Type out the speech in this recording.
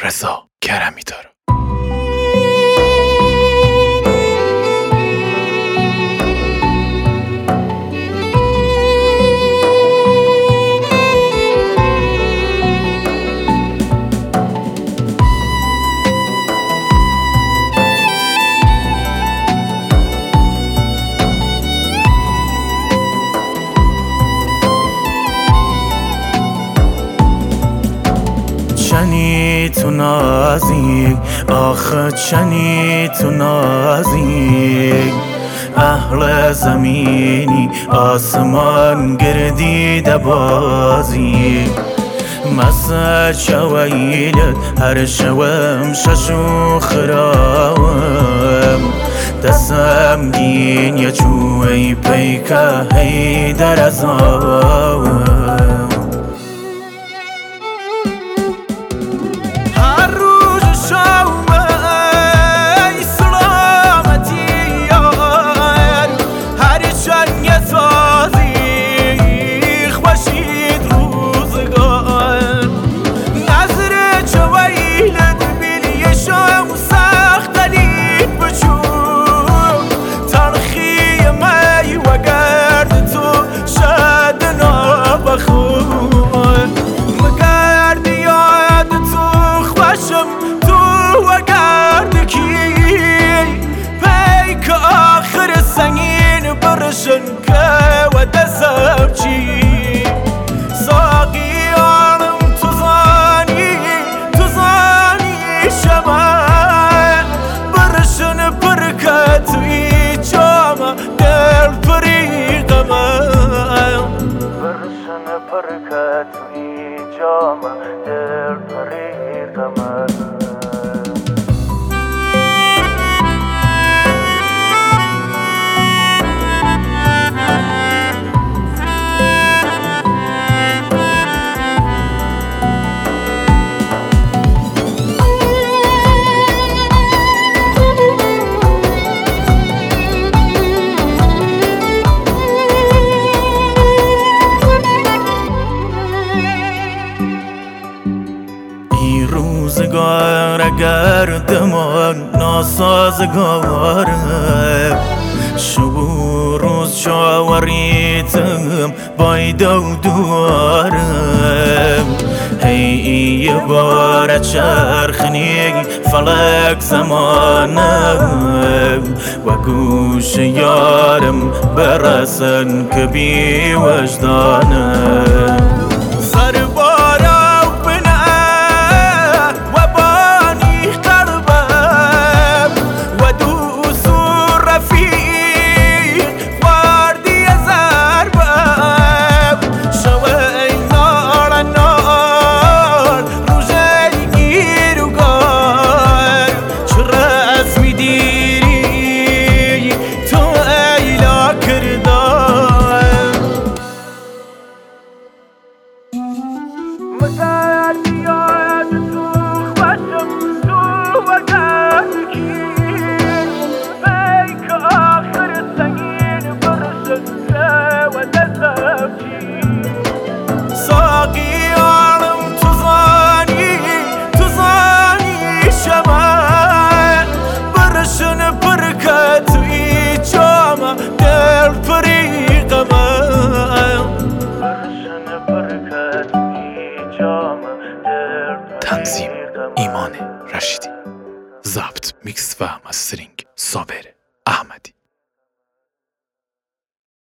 رضا کرمی داره. چنی تو نازی آخه چنی تو نازی اهل زمینی آسمان گردیده بازی مسا شویلت هر شوم ششو خراوم دستم گین یا چوی پیکه هی در ازاوم شنكا ودسبشي ساقي عالم تزاني شمال برشن بركات ويجاما دل طريق ما برشن بركات ويجاما دل طريق ما روزگار اگر دمان ناسازگاره شب روز شاوریتم بایدو دوارم هی یه بار چرخنی فلک زمانم و گوش یارم برسن که بی وجدانم تنظیم ایمان رشیدی، ضبط میکس و مسترینگ صابر احمدی.